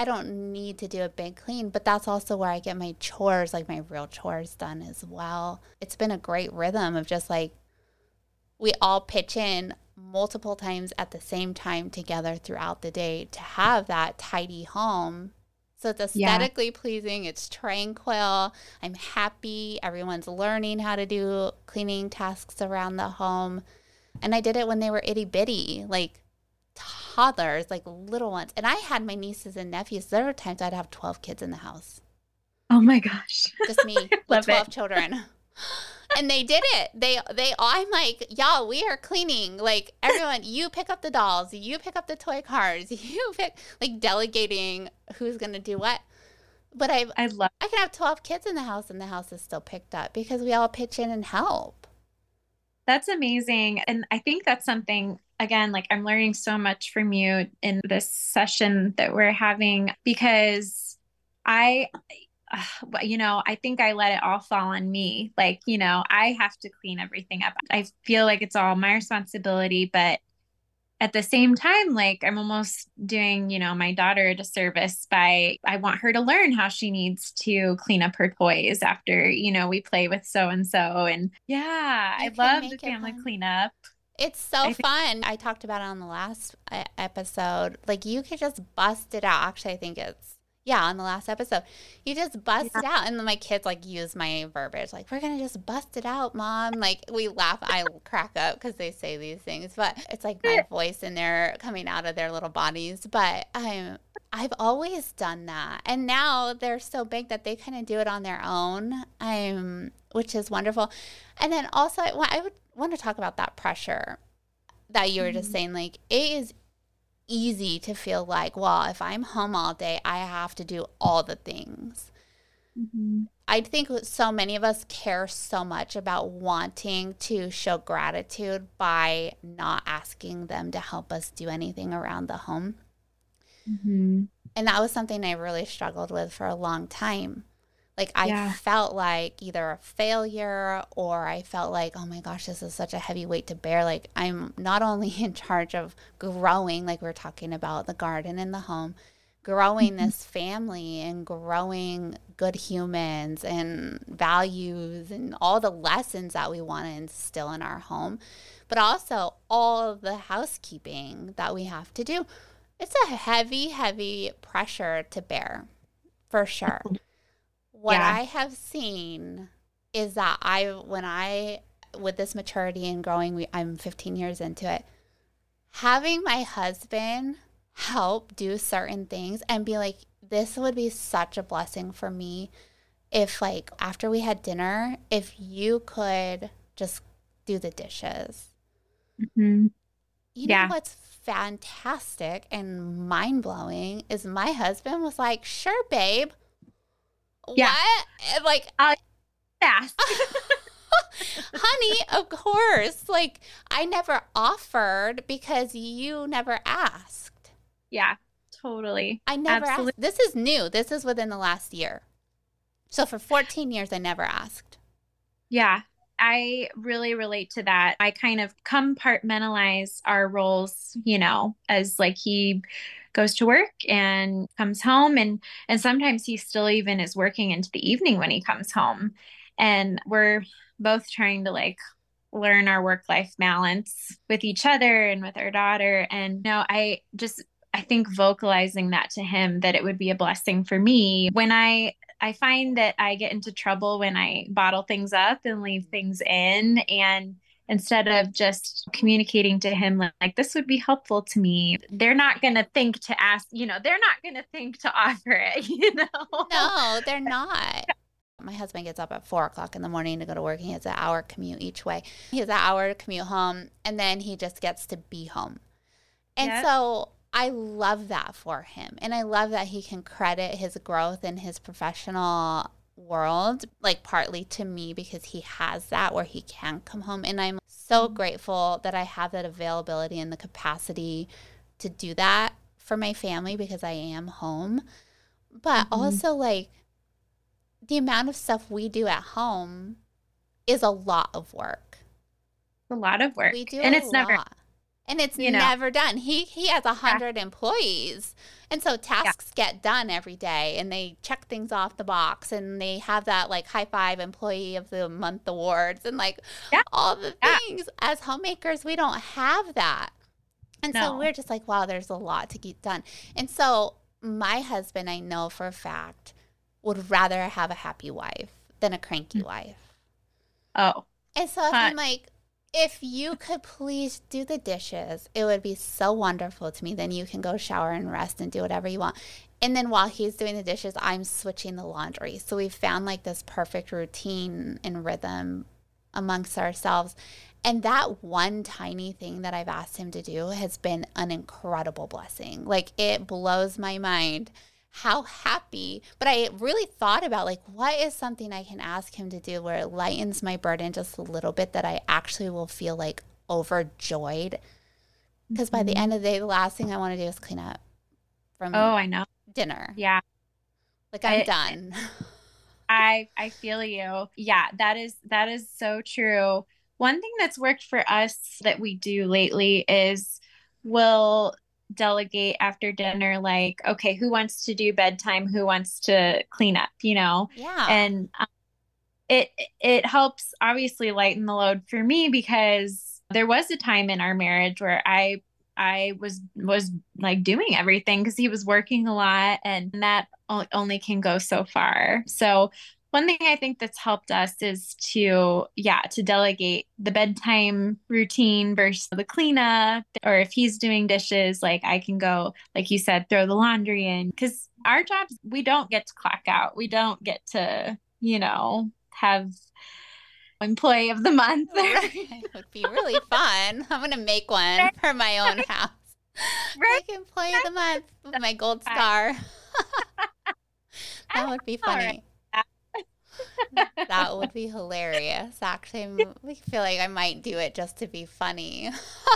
I don't need to do a big clean, but that's also where I get my chores, like my real chores done as well. It's been a great rhythm of just like, we all pitch in multiple times at the same time together throughout the day to have that tidy home. So it's aesthetically yeah. pleasing. It's tranquil. I'm happy. Everyone's learning how to do cleaning tasks around the home. And I did it when they were itty bitty, like toddlers, like little ones. And I had my nieces and nephews. There were times I'd have twelve kids in the house. Oh my gosh. Just me with twelve it. children. And they did it. They, they, I'm like, y'all, we are cleaning. Like, everyone, you pick up the dolls, you pick up the toy cars, you pick, like, delegating who's going to do what. But I, I love, I can have twelve kids in the house and the house is still picked up because we all pitch in and help. That's amazing. And I think that's something, again, like, I'm learning so much from you in this session that we're having, because I, you know, I think I let it all fall on me. Like, you know, I have to clean everything up. I feel like it's all my responsibility, but at the same time, like, I'm almost doing, you know, my daughter a disservice by, I want her to learn how she needs to clean up her toys after, you know, we play with so-and-so. And yeah, you I love the family cleanup. It's so I think- fun. I talked about it on the last episode. Like, you could just bust it out. Actually, I think it's, Yeah, on the last episode, you just bust yeah. it out. And then my kids, like, use my verbiage. Like, we're going to just bust it out, Mom. Like, we laugh. I crack up because they say these things. But it's like my voice in there coming out of their little bodies. But um, I've always done that. And now they're so big that they kind of do it on their own, um, which is wonderful. And then also, I, I would want to talk about that pressure that you were mm-hmm. just saying. Like, it is easy to feel like, well, if I'm home all day, I have to do all the things. Mm-hmm. I think so many of us care so much about wanting to show gratitude by not asking them to help us do anything around the home. Mm-hmm. And that was something I really struggled with for a long time. Like, I yeah. felt like either a failure, or I felt like, oh my gosh, this is such a heavy weight to bear. Like, I'm not only in charge of growing, like we we're talking about the garden and the home, growing mm-hmm. this family and growing good humans and values and all the lessons that we want to instill in our home, but also all of the housekeeping that we have to do. It's a heavy, heavy pressure to bear, for sure. What yeah. I have seen is that I, when I, with this maturity and growing, we, I'm fifteen years into it, having my husband help do certain things and be like, this would be such a blessing for me if, like, after we had dinner, if you could just do the dishes. Mm-hmm. You know yeah. what's fantastic and mind-blowing is my husband was like, sure, babe. Yeah. What? Like, uh, fast. Honey, of course. Like, I never offered because you never asked. Yeah, totally. I never Absolutely. asked. This is new. This is within the last year. So for fourteen years, I never asked. Yeah, I really relate to that. I kind of compartmentalize our roles, you know, as like he goes to work and comes home, and and sometimes he still even is working into the evening when he comes home, and we're both trying to like learn our work-life balance with each other and with our daughter. And you know, I just I think vocalizing that to him, that it would be a blessing for me. When I I find that I get into trouble when I bottle things up and leave things in, and instead of just communicating to him like, like this would be helpful to me, they're not going to think to ask, you know, they're not going to think to offer it, you know? No, they're not. My husband gets up at four o'clock in the morning to go to work. He has an hour commute each way. He has an hour commute home, and then he just gets to be home. And yep. so I love that for him. And I love that he can credit his growth in his professional world, like partly to me, because he has that where he can come home. And I'm so grateful that I have that availability and the capacity to do that for my family because I am home. But mm-hmm. also, like, the amount of stuff we do at home is a lot of work. A lot of work. We do and a it's lot. never And it's you know, never done. He he has a hundred yeah. employees. And so tasks yeah. get done every day and they check things off the box and they have that like high five employee of the month awards and like yeah. all the yeah. things. As homemakers, we don't have that. And no. so we're just like, wow, there's a lot to get done. And so my husband, I know for a fact, would rather have a happy wife than a cranky mm-hmm. wife. Oh. And so if I'm like, if you could please do the dishes, it would be so wonderful to me. Then you can go shower and rest and do whatever you want. And then while he's doing the dishes, I'm switching the laundry. So we've found like this perfect routine and rhythm amongst ourselves. And that one tiny thing that I've asked him to do has been an incredible blessing. Like it blows my mind how happy, but I really thought about like, what is something I can ask him to do where it lightens my burden just a little bit that I actually will feel like overjoyed? Because mm-hmm. by the end of the day, the last thing I want to do is clean up from oh, I know dinner. Yeah. Like I'm I, done. I, I feel you. Yeah, that is, that is so true. One thing that's worked for us that we do lately is we'll delegate after dinner, like, okay, who wants to do bedtime, who wants to clean up, you know? Yeah. And um, it it helps obviously lighten the load for me, because there was a time in our marriage where I I was was like doing everything because he was working a lot, and that only can go so far. So one thing I think that's helped us is to, yeah, to delegate the bedtime routine versus the cleanup. Or if he's doing dishes, like I can go, like you said, throw the laundry in. Because our jobs, we don't get to clock out. We don't get to, you know, have employee of the month. It would be really fun. I'm going to make one for my own house. Right. Like employee of the month with my gold star. That would be funny. That would be hilarious. Actually, I feel like I might do it just to be funny.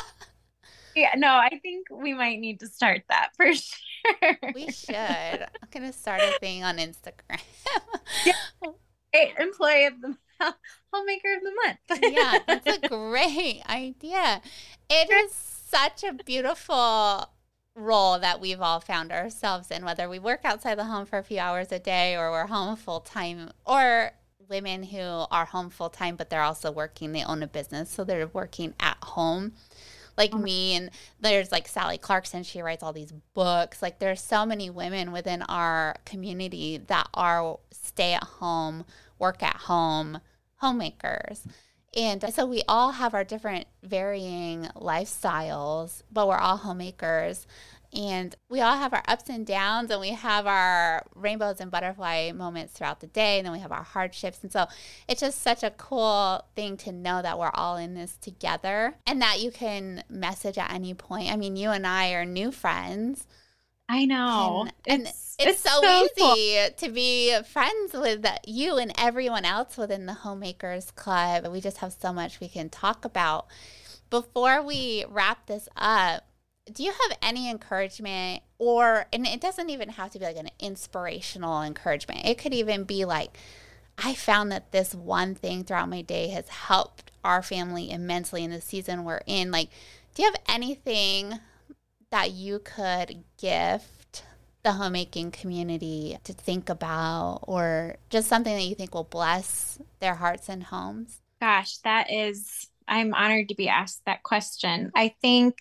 Yeah, no, I think we might need to start that for sure. We should. I'm going to start a thing on Instagram. Yeah. Hey, employee of the homemaker of the month. Yeah, that's a great idea. It is such a beautiful role that we've all found ourselves in, whether we work outside the home for a few hours a day or we're home full time, or women who are home full time but they're also working, they own a business, so they're working at home like mm-hmm. me. And there's like Sally Clarkson, she writes all these books. Like there's so many women within our community that are stay at home, work at home homemakers. And so we all have our different varying lifestyles, but we're all homemakers. And we all have our ups and downs, and we have our rainbows and butterfly moments throughout the day, and then we have our hardships. And so it's just such a cool thing to know that we're all in this together and that you can message at any point. I mean, you and I are new friends. I know. And, and it's, it's, it's so, so easy cool. to be friends with you and everyone else within the Homemakers Club. We just have so much we can talk about. Before we wrap this up, do you have any encouragement, or, and it doesn't even have to be like an inspirational encouragement. It could even be like, I found that this one thing throughout my day has helped our family immensely in the season we're in. Like, do you have anything that you could gift the homemaking community to think about, or just something that you think will bless their hearts and homes? Gosh, that is, I'm honored to be asked that question. I think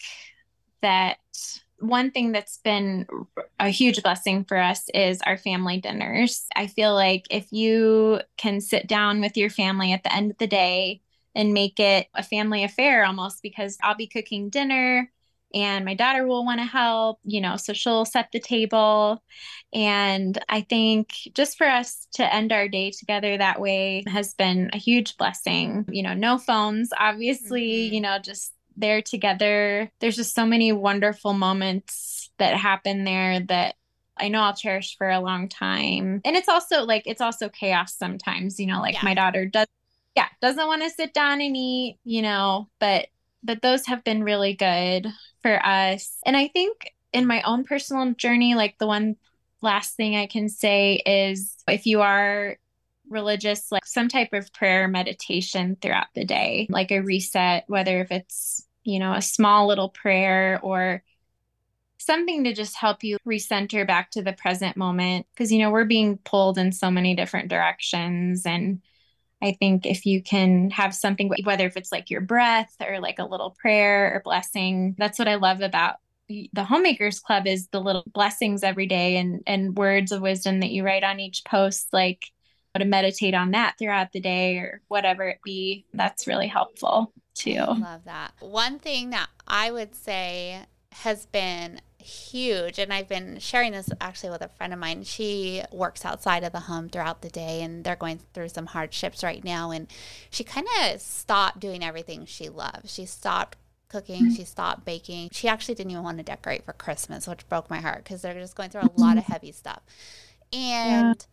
that one thing that's been a huge blessing for us is our family dinners. I feel like if you can sit down with your family at the end of the day and make it a family affair almost, because I'll be cooking dinner and my daughter will want to help, you know, so she'll set the table. And I think just for us to end our day together that way has been a huge blessing. You know, no phones, obviously, mm-hmm. you know, just there together. There's just so many wonderful moments that happen there that I know I'll cherish for a long time. And it's also like, it's also chaos sometimes, you know, like yeah. my daughter does, yeah, doesn't want to sit down and eat, you know, but, but those have been really good for us. And I think in my own personal journey, like the one last thing I can say is if you are religious, like some type of prayer meditation throughout the day, like a reset, whether if it's, you know, a small little prayer or something to just help you recenter back to the present moment. Because, you know, we're being pulled in so many different directions. And I think if you can have something, whether if it's like your breath or like a little prayer or blessing, that's what I love about the Homemakers Club is the little blessings every day and, and words of wisdom that you write on each post, like to meditate on that throughout the day or whatever it be. That's really helpful too. I love that. One thing that I would say has been huge, and I've been sharing this actually with a friend of mine. She works outside of the home throughout the day, and they're going through some hardships right now. And she kind of stopped doing everything she loves. She stopped cooking. She stopped baking. She actually didn't even want to decorate for Christmas, which broke my heart because they're just going through a lot of heavy stuff. And yeah.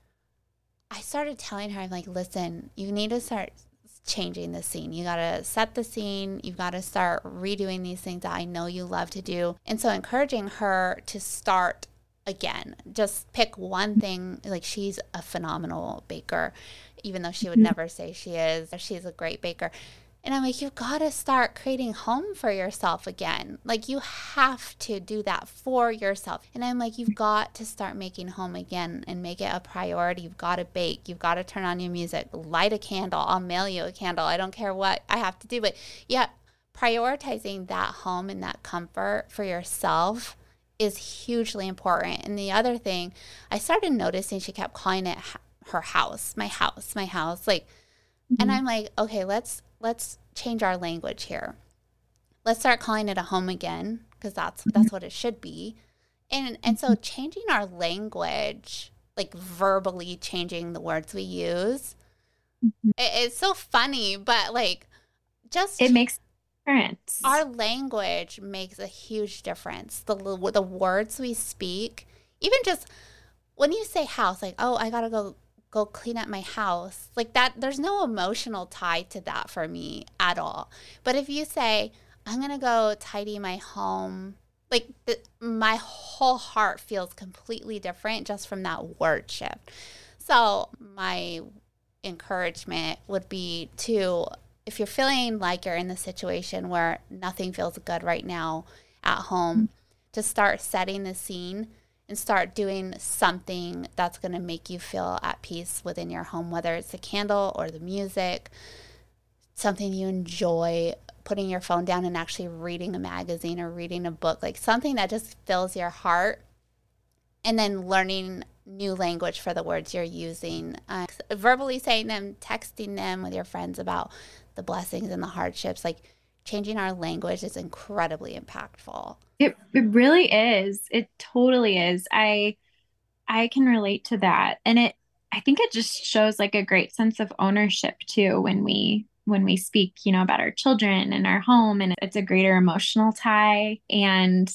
I started telling her, I'm like, listen, you need to start changing the scene. You got to set the scene. You've got to start redoing these things that I know you love to do. And so encouraging her to start again, just pick one thing. Like, she's a phenomenal baker, even though she would never say she is. She's a great baker. And I'm like, you've got to start creating home for yourself again. Like, you have to do that for yourself. And I'm like, you've got to start making home again and make it a priority. You've got to bake. You've got to turn on your music. Light a candle. I'll mail you a candle. I don't care what I have to do. But yeah, prioritizing that home and that comfort for yourself is hugely important. And the other thing, I started noticing she kept calling it her house, my house, my house. Like, mm-hmm. And I'm like, okay, let's let's change our language here. Let's start calling it a home again, because that's that's what it should be. And and so changing our language, like verbally changing the words we use, it, it's so funny, but like just it makes a difference. Our language makes a huge difference. The the words we speak, even just when you say house, like, oh, I gotta go go clean up my house, like that, there's no emotional tie to that for me at all. But if you say, I'm gonna go tidy my home, like the, my whole heart feels completely different just from that word shift. So my encouragement would be to, if you're feeling like you're in the situation where nothing feels good right now at home, to start setting the scene and start doing something that's going to make you feel at peace within your home, whether it's the candle or the music, something you enjoy, putting your phone down and actually reading a magazine or reading a book, like something that just fills your heart, and then learning new language for the words you're using, uh, verbally saying them, texting them with your friends about the blessings and the hardships. Like, changing our language is incredibly impactful. It it really is. It totally is. I I can relate to that. And it I think it just shows like a great sense of ownership too when we when we speak, you know, about our children and our home, and it's a greater emotional tie. And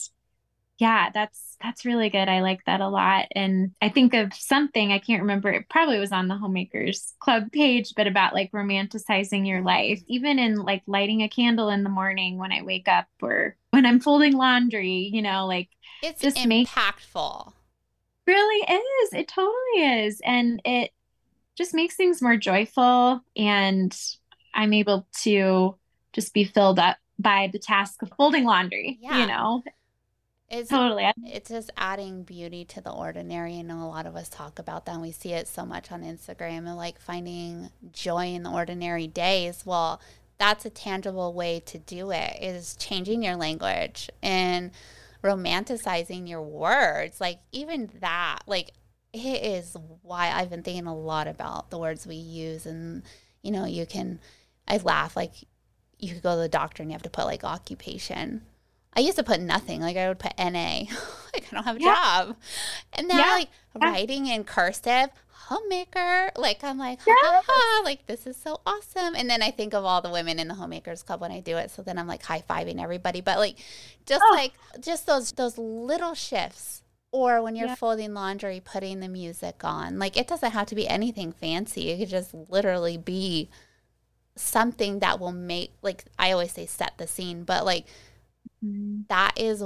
yeah, that's that's really good. I like that a lot. And I think of something, I can't remember, it probably was on the Homemakers Club page, but about like romanticizing your life, even in like lighting a candle in the morning when I wake up or when I'm folding laundry, you know, like it's just impactful. Make, really is. It totally is. And it just makes things more joyful, and I'm able to just be filled up by the task of folding laundry, yeah. you know. It's totally. It's just adding beauty to the ordinary. I know a lot of us talk about that, and we see it so much on Instagram, and like finding joy in the ordinary days. Well, that's a tangible way to do it, is changing your language and romanticizing your words. Like, even that, like, it is why I've been thinking a lot about the words we use. And, you know, you can, I laugh, like, you could go to the doctor and you have to put like occupation. I used to put nothing. Like, I would put N A. Like, I don't have a yeah. job. And now, yeah. like, yeah. writing in cursive, homemaker. Like, I'm like, ha, ha, ha. Like, this is so awesome. And then I think of all the women in the Homemakers Club when I do it. So then I'm, like, high-fiving everybody. But, like, just, oh. like, just those those little shifts. Or when you're yeah. folding laundry, putting the music on. Like, it doesn't have to be anything fancy. It could just literally be something that will make, like, I always say set the scene. But, like, that is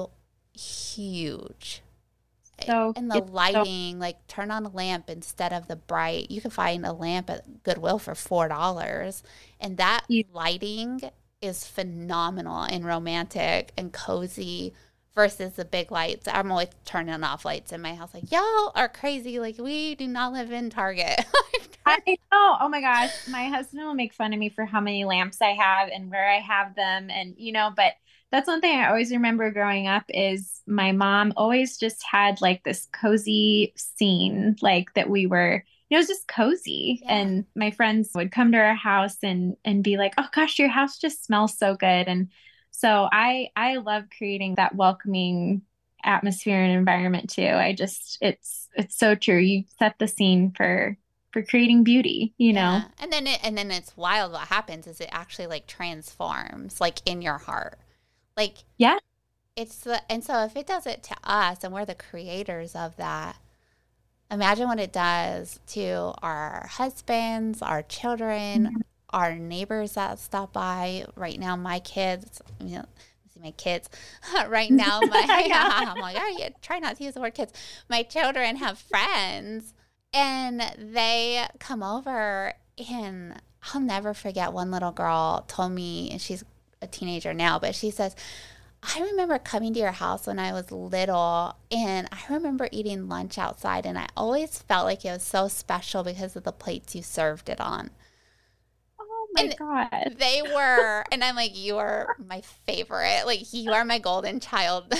huge. So, and the lighting, so- like, turn on a lamp instead of the bright. You can find a lamp at Goodwill for four dollars. And that yeah. lighting is phenomenal and romantic and cozy versus the big lights. I'm always turning off lights in my house. Like, y'all are crazy. Like, we do not live in Target. I know. Oh my gosh. My husband will make fun of me for how many lamps I have and where I have them. And, you know, but that's one thing I always remember growing up is my mom always just had like this cozy scene, like that we were, it was just cozy. Yeah. And my friends would come to our house and, and be like, oh gosh, your house just smells so good. And so I, I love creating that welcoming atmosphere and environment too. I just, it's, it's so true. You set the scene for, for creating beauty, you know? Yeah. And then it, and then it's wild. What happens is it actually like transforms like in your heart. Like, yeah, it's the, and so if it does it to us and we're the creators of that, imagine what it does to our husbands, our children, mm-hmm. our neighbors that stop by. Right now, my kids, you know, see my kids. Right now, my I'm like, oh, yeah, try not to use the word kids. My children have friends, and they come over, and I'll never forget. One little girl told me, and she's a teenager now, but she says, I remember coming to your house when I was little, and I remember eating lunch outside, and I always felt like it was so special because of the plates you served it on. Oh my and God. They were, and I'm like, you are my favorite. Like, you are my golden child.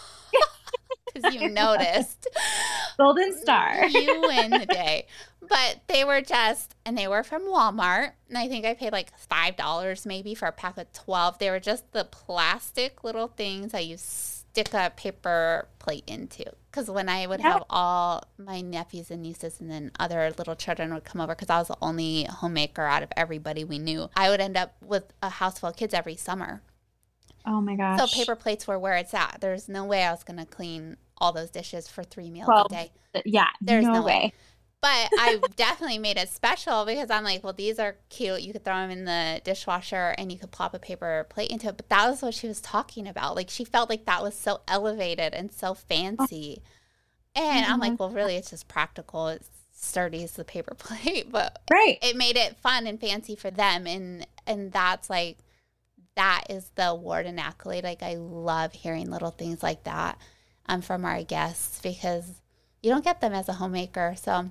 Because you noticed. Golden star. You win the day. But they were just, and they were from Walmart. And I think I paid like five dollars maybe for a pack of twelve. They were just the plastic little things that you stick a paper plate into. Because when I would yeah. have all my nephews and nieces and then other little children would come over, because I was the only homemaker out of everybody we knew, I would end up with a house full of kids every summer. Oh my gosh. So paper plates were where it's at. There's no way I was going to clean all those dishes for three meals well, a day. Yeah, There's no, no way. way. But I definitely made it special because I'm like, well, these are cute. You could throw them in the dishwasher and you could plop a paper plate into it. But that was what she was talking about. Like, she felt like that was so elevated and so fancy. Oh. And mm-hmm. I'm like, well, really, it's just practical. It's sturdy as the paper plate. But right. it made it fun and fancy for them. And, and that's like, that is the award and accolade. Like, I love hearing little things like that um, from our guests because you don't get them as a homemaker. So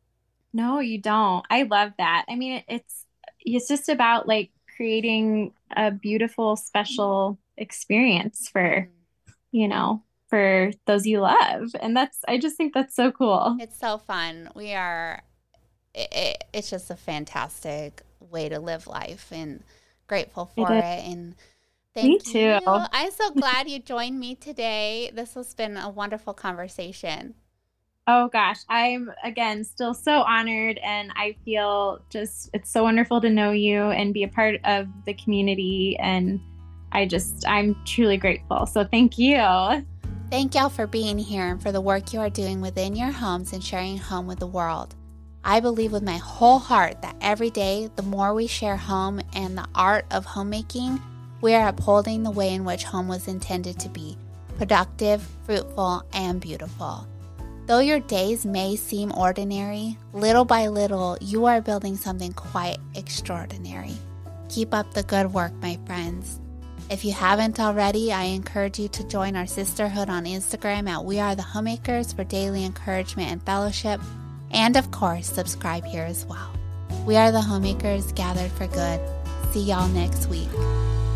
no, you don't. I love that. I mean, it's it's just about like creating a beautiful, special experience for, you know, for those you love. And that's, I just think that's so cool. It's so fun. We are, it, it, it's just a fantastic way to live life and grateful for it. it. And thank me too. you. I'm so glad you joined me today. This has been a wonderful conversation. Oh gosh, I'm again still so honored, and I feel just it's so wonderful to know you and be a part of the community, and I just I'm truly grateful. So thank you. Thank y'all for being here and for the work you are doing within your homes and sharing home with the world. I believe with my whole heart that every day, the more we share home and the art of homemaking, we are upholding the way in which home was intended to be: productive, fruitful, and beautiful. Though your days may seem ordinary, little by little, you are building something quite extraordinary. Keep up the good work, my friends. If you haven't already, I encourage you to join our sisterhood on Instagram at We Are The Homemakers for daily encouragement and fellowship. And of course, subscribe here as well. We are the Homemakers gathered for good. See y'all next week.